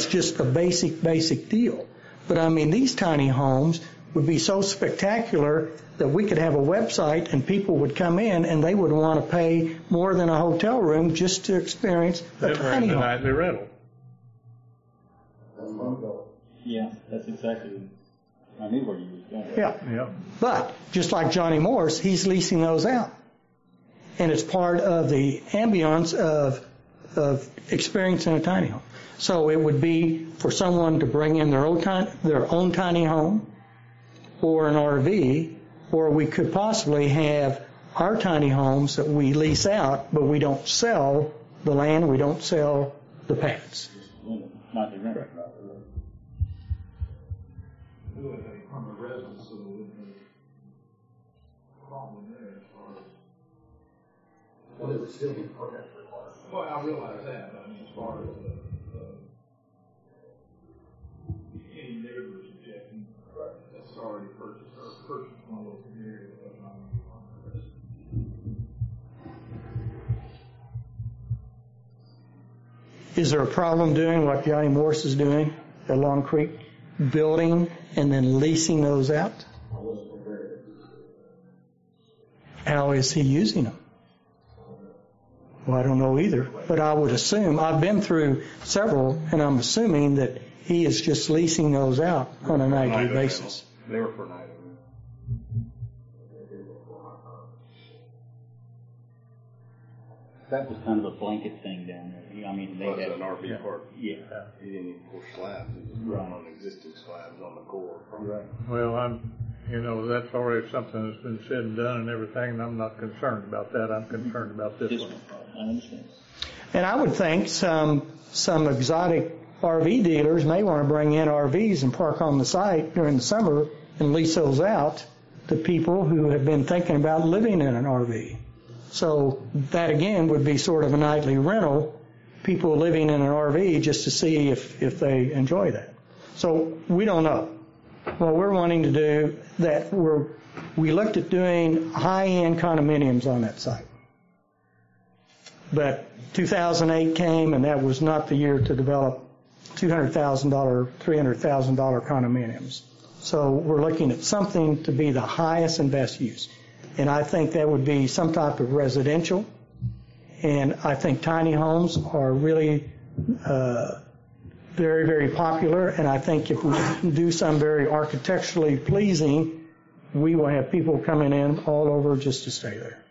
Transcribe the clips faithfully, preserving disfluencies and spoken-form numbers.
just a basic, basic deal. But I mean, these tiny homes would be so spectacular that we could have a website and people would come in and they would want to pay more than a hotel room just to experience a Never tiny home. nightly rental. Yeah, that's exactly. I knew where you were going. Yeah. Yeah. But just like Johnny Morris, he's leasing those out, and it's part of the ambiance of of experiencing a tiny home. So it would be for someone to bring in their own tiny, their own tiny home, or an R V, or we could possibly have our tiny homes that we lease out, but we don't sell the land, we don't sell the pads. Not the renter. From a residence, so there wouldn't be a problem there as far as. Well, it would still be permit required. Well, I realize that, but I mean, as far as the, the any neighbors objecting, right, that's already purchased or purchased one of those areas of non Is there a problem doing what Johnny Morse is doing at Long Creek, building and then leasing those out? How is he using them? Well, I don't know either, but I would assume, I've been through several, and I'm assuming that he is just leasing those out on a nightly basis. They were for night. That was kind of a blanket thing down there. I mean, they Well, had it's an R V yeah. park. Yeah. He didn't even pour slabs. He just run on existing slabs on the core. Right. Well, I'm, you know, that's already something that's been said and done and everything, and I'm not concerned about that. I'm concerned about this, This one. one, I understand. And I would think some some exotic R V dealers may want to bring in R Vs and park on the site during the summer and lease those out to people who have been thinking about living in an R V. So that, again, would be sort of a nightly rental, people living in an R V just to see if, if they enjoy that. So we don't know. What we're wanting to do, that we're, we looked at doing high-end condominiums on that site. But two thousand eight came, and that was not the year to develop two hundred thousand dollars, three hundred thousand dollars condominiums. So we're looking at something to be the highest and best use. And I think that would be some type of residential. And I think tiny homes are really uh, very, very popular. And I think if we do some very architecturally pleasing, we will have people coming in all over just to stay there.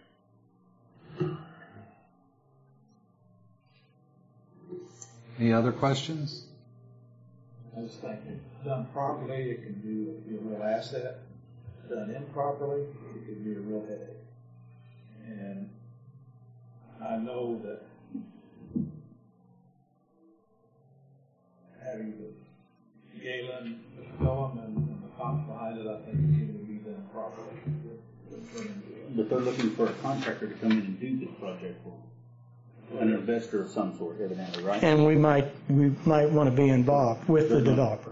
Any other questions? I just think if done properly, it can do, be a real asset. Done improperly, it could be a real headache. And I know that having the Galen, the film, and, and the thoughts behind it, I think it can be done properly. But they're looking for a contractor to come in and do this project for them. An investor of some sort, evidently, right? And we might we might want to be involved with the developer.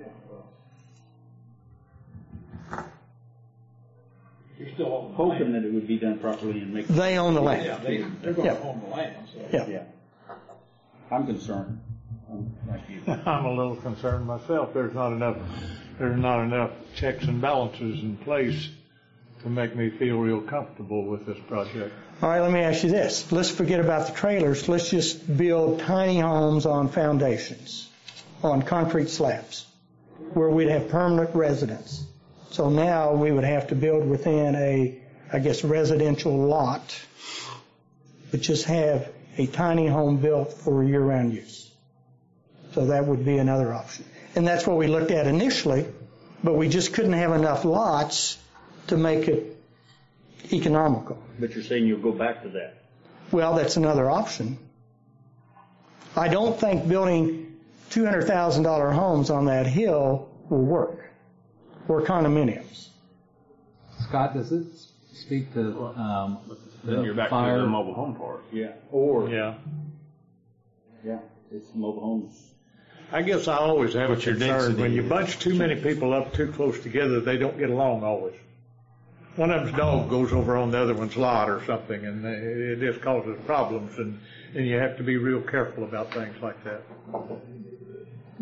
You're still on the Hoping land. that it would be done properly and make. They own the Yeah, land. they, they're going Yeah. to own the land, so. Yeah. Yeah. I'm concerned. I'm like you. I'm a little concerned myself. There's not enough, there's not enough checks and balances in place to make me feel real comfortable with this project. All right, let me ask you this. Let's forget about the trailers. Let's just build tiny homes on foundations, on concrete slabs, where we'd have permanent residents. So now we would have to build within a, I guess, residential lot, but just have a tiny home built for year-round use. So that would be another option. And that's what we looked at initially, but we just couldn't have enough lots to make it economical. But you're saying you'll go back to that? Well, that's another option. I don't think building two hundred thousand dollars homes on that hill will work, or condominiums. Scott, does it speak to um, Then the you're back fire? to the mobile home park. Yeah. Or, Yeah. yeah, it's mobile homes. I guess I always have a What's your concern density? when you bunch too many people up too close together, they don't get along always. One of them's dog goes over on the other one's lot or something, and it just causes problems, and, and you have to be real careful about things like that.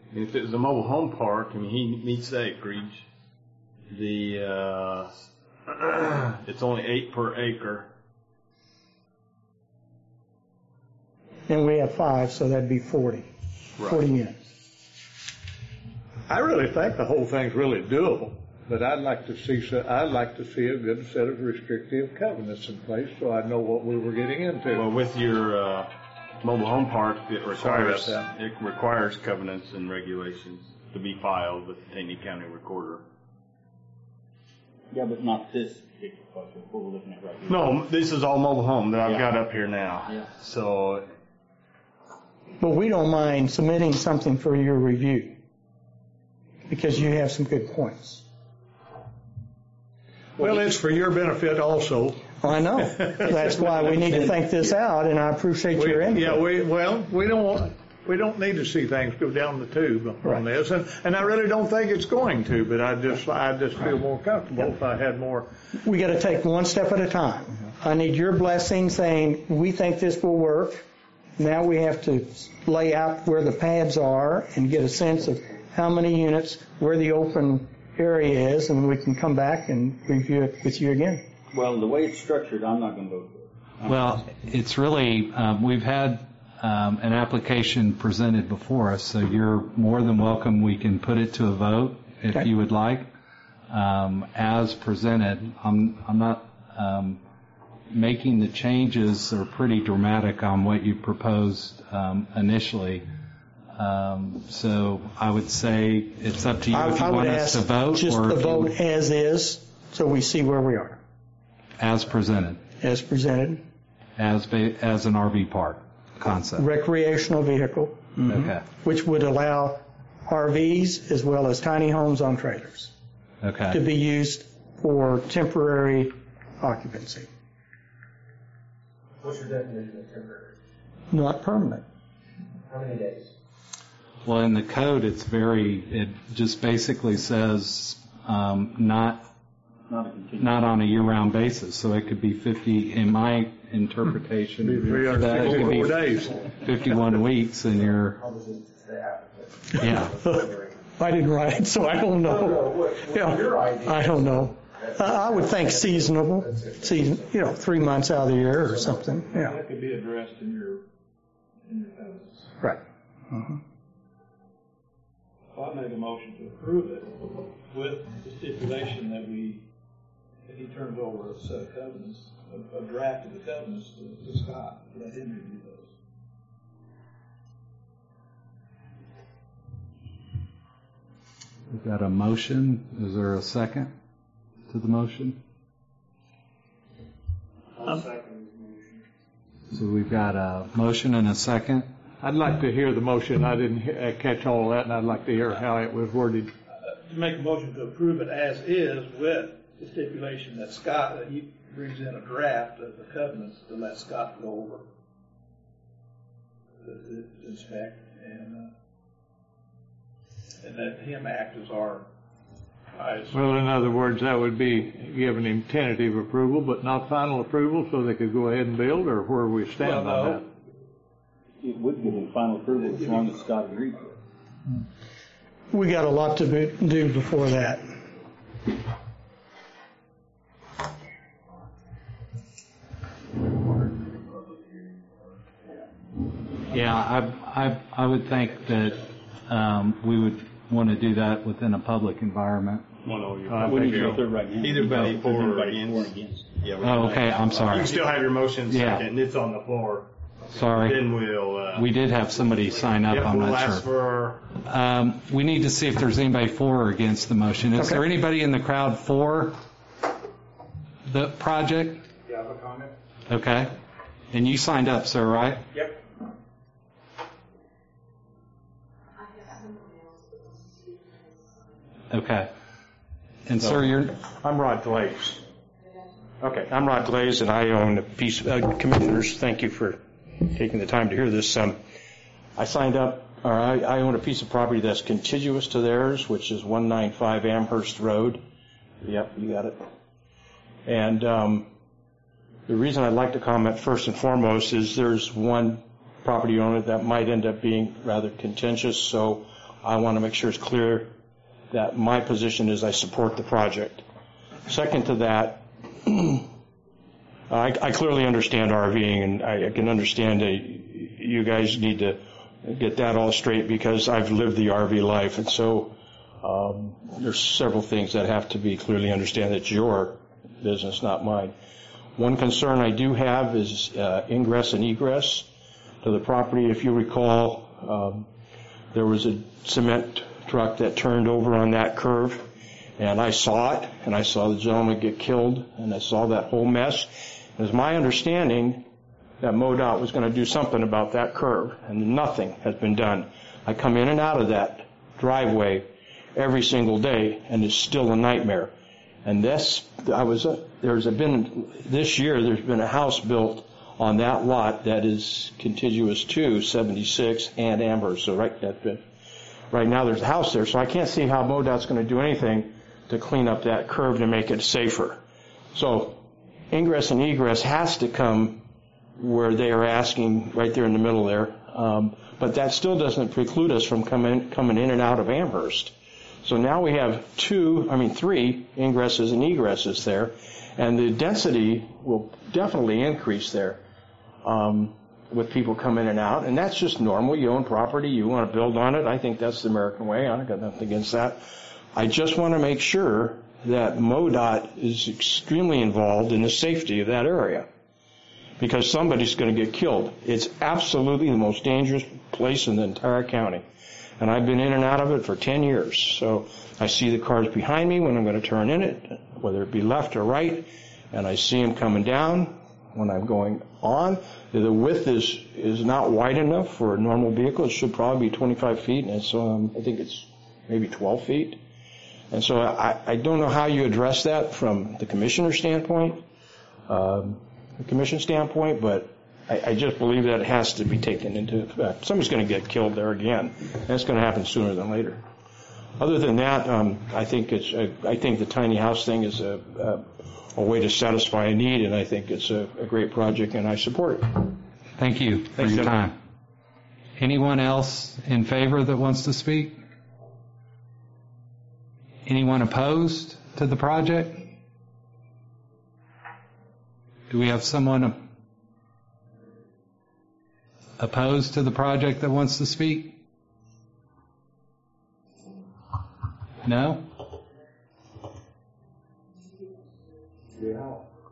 If it was a mobile home park, I mean, he meets the acreage. The, uh, it's only eight per acre. And we have five, so that'd be forty. Right. forty units. I really think the whole thing's really doable, but I'd like to see, so- I'd like to see a good set of restrictive covenants in place so I know what we were getting into. Well, with your, uh, mobile home park, it Sorry about requires, that. it requires covenants and regulations to be filed with the Taney County Recorder. Yeah, but not this particular project, what we're looking at right here. No, this is all mobile home that I've Yeah. got up here now. Yeah. So, But we don't mind submitting something for your review because you have some good points. Well, it's for your benefit also. Well, I know. That's why we need to think this out, and I appreciate We- your input. Yeah, we, well, we don't want, we don't need to see things go down the tube Right. on this, and, and I really don't think it's going to, but I just, I just feel more comfortable if I had more. We got to take one step at a time. I need your blessing saying, we think this will work. Now we have to lay out where the pads are and get a sense of how many units, where the open area is, and we can come back and review it with you again. Well, the way it's structured, I'm not gonna vote for it. Well, it's really, um, we've had um, an application presented before us, so you're more than welcome. We can put it to a vote if Okay. you would like. Um, as presented, I'm, I'm not um, making the changes are pretty dramatic on what you proposed um, initially. Um, so I would say it's up to you I, if you I would want us ask to vote just or the if you- vote as is, so we see where we are, as presented, as presented. as ba- as an R V park concept. Recreational vehicle, Okay. which would allow R Vs as well as tiny homes on trailers to Okay. be used for temporary occupancy, What's your definition of temporary? not permanent. How many days? Well, in the code, it's very. It just basically says um, not Not a continuous. not on a year-round basis. So it could be fifty. In my interpretation, Be three hundred that it could sixty-four be days. fifty-one weeks, and you're How does it, the applicant? yeah. I didn't write it, so I don't No, no, know. what, what's Yeah, your idea? I don't know. Uh, I would think seasonable, season, you know, three months out of the year or something. Yeah, That could be addressed in your, in your covenants. right. I'd make a motion to approve it with the stipulation that we, that he turns over a set of covenants, a, a draft of the covenants to, to Scott, let him review those. We've got a motion. Is there a second to the motion? So we've got a motion and a second. I'd like to hear the motion. I didn't he- uh, catch all of that, and I'd like to hear how it was worded. To make a motion to approve it as is with the stipulation that Scott, that he brings in a draft of the covenants to let Scott go over, to, to inspect, and, uh, and let him act as our eyes. Well, in other words, that would be giving him tentative approval, but not final approval, so they could go ahead and build, or where we stand Well, on no. that. It would give him final approval as long as Scott agreed to it. We got a lot to be- do before that. Yeah, I, I, I would think that um, we would want to do that within a public environment. one of your. I We need think to so. go through it right now. Either Because vote if for there's or anybody for against. against. Yeah, we're Oh, gonna- okay. I'm You sorry. can still have your motion Yeah. second, and it's on the floor. Sorry. Then we'll. Uh, We did have somebody sign up. Yep, I'm we'll not ask sure. for. Um, we need to see if there's anybody for or against the motion. Is Okay. there anybody in the crowd for the project? Yeah, I have a comment? Okay. And you signed up, sir, right? Yep. Okay. And sir, you're I'm Rod Glaze. Okay, I'm Rod Glaze, and I own a piece, uh, Commissioners, thank you for taking the time to hear this. Um, I signed up, or I, I own a piece of property that's contiguous to theirs, which is one ninety-five Amherst Road. Yep, you got it. And um, the reason I'd like to comment first and foremost is there's one property owner that might end up being rather contentious, so I want to make sure it's clear that my position is I support the project. Second to that, I, I clearly understand RVing, and I, I can understand that you guys need to get that all straight because I've lived the R V life, and so um, there's several things that have to be clearly understand that it's your business, not mine. One concern I do have is uh, ingress and egress to the property. If you recall, um, there was a cement truck that turned over on that curve, and I saw it, and I saw the gentleman get killed, and I saw that whole mess. It was my understanding that MoDOT was going to do something about that curve, and nothing has been done. I come in and out of that driveway every single day, and it's still a nightmare. And this, I was, uh, there's been, this year, there's been a house built on that lot that is contiguous to seventy-six and Amherst. So right, that's been, right now there's a house there, so I can't see how MoDOT's going to do anything to clean up that curve to make it safer. So ingress and egress has to come where they are asking right there in the middle there. Um, but that still doesn't preclude us from coming coming in and out of Amherst. So now we have two, I mean three ingresses and egresses there, and the density will definitely increase there um, with people coming in and out. And that's just normal. You own property, you want to build on it. I think that's the American way. I got nothing against that. I just want to make sure that MoDOT is extremely involved in the safety of that area, because somebody's going to get killed. It's absolutely the most dangerous place in the entire county. And I've been in and out of it for ten years. So I see the cars behind me when I'm going to turn in it, whether it be left or right, and I see them coming down when I'm going on. The width is, is not wide enough for a normal vehicle. It should probably be twenty-five feet, and so um, I think it's maybe twelve feet. And so I, I don't know how you address that from the commissioner standpoint, um, the commission standpoint, but I, I just believe that it has to be taken into effect. Somebody's going to get killed there again, and it's going to happen sooner than later. Other than that, um, I think it's a, I think the tiny house thing is a, a, a way to satisfy a need, and I think it's a, a great project, and I support it. Thank you for Thanks, your Jim. time. Anyone else in favor that wants to speak? Anyone opposed to the project? Do we have someone opposed to the project that wants to speak? No? Yeah.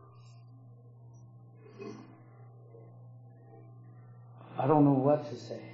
I don't know what to say.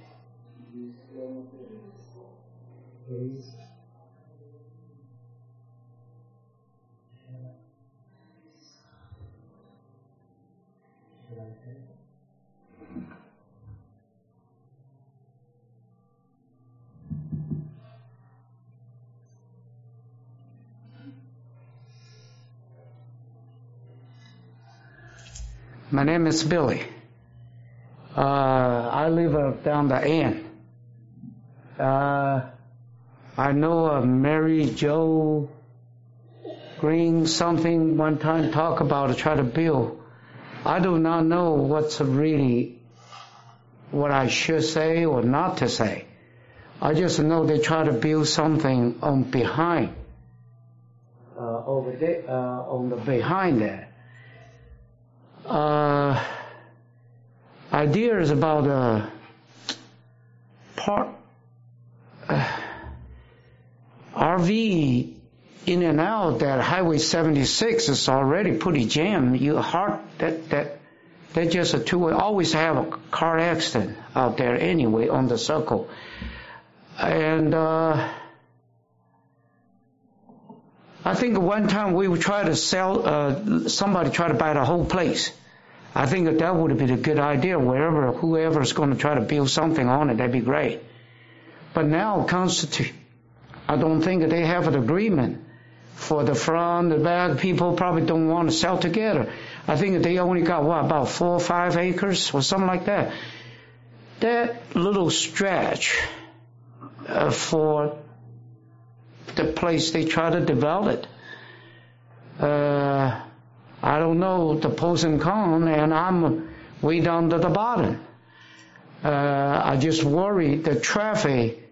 My name is Billy. Uh, I live uh, down the end. Uh, I know uh, Mary Jo Green something one time talk about to try to build. I do not know what's really what I should say or not to say. I just know they try to build something on behind, uh, over there, uh, on the behind there. Uh, ideas about uh, park uh, R V in and out that Highway seventy-six is already pretty jammed. You hard that that that just a two-way. Always have a car accident out there anyway on the circle, and uh, I think one time we would try to sell. Uh, somebody try to buy the whole place. I think that that would be a good idea. Wherever whoever is going to try to build something on it, that'd be great. But now constitute. I don't think that they have an agreement for the front, the back. People probably don't want to sell together. I think that they only got, what, about four or five acres or something like that. That little stretch uh, for the place they try to develop it. Uh, I don't know the pros and cons, and I'm way down to the bottom. Uh, I just worry the traffic